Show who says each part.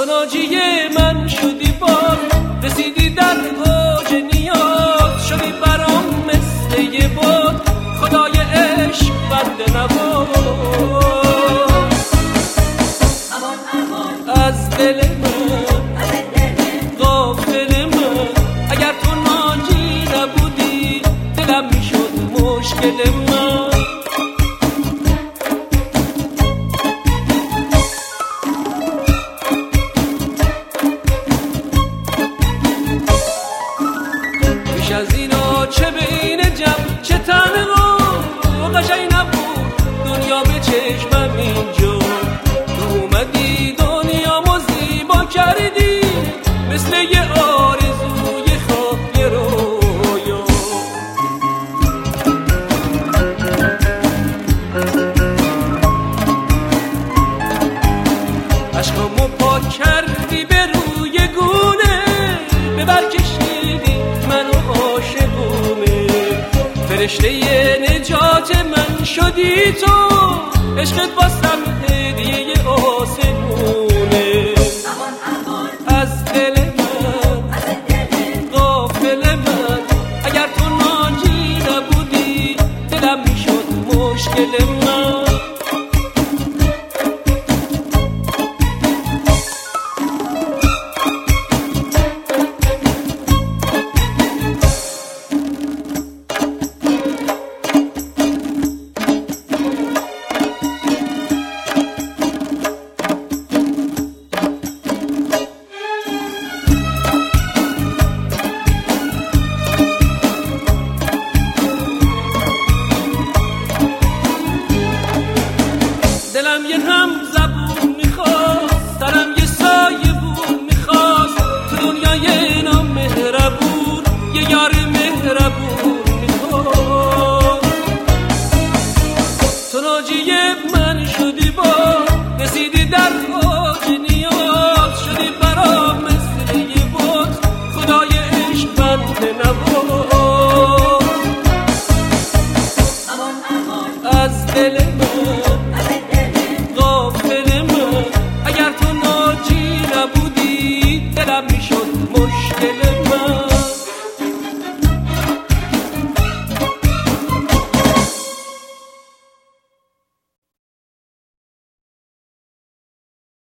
Speaker 1: تو ناجی من شدی باز، رسیدی در اوج نیاز، شدی برام مثل یه باد، خدای عشق بنده نواز. از دل من غافل من، اگر تو ناجی نبودی دلم میشد مشکل من. بیش از اینا چه بین جمع چه تنها قشنگ نبود دنیا به چشمم اینجا. تو اومدی دنیامو زیبا کردی مثل یه آرزوی خواب یه رویا. عشقامو پاک کردی به روی گونه، ببر کشیدی منو عاشقونه. فرشته نجات من شدی تو، عشقت واسم هدیه آسمونه.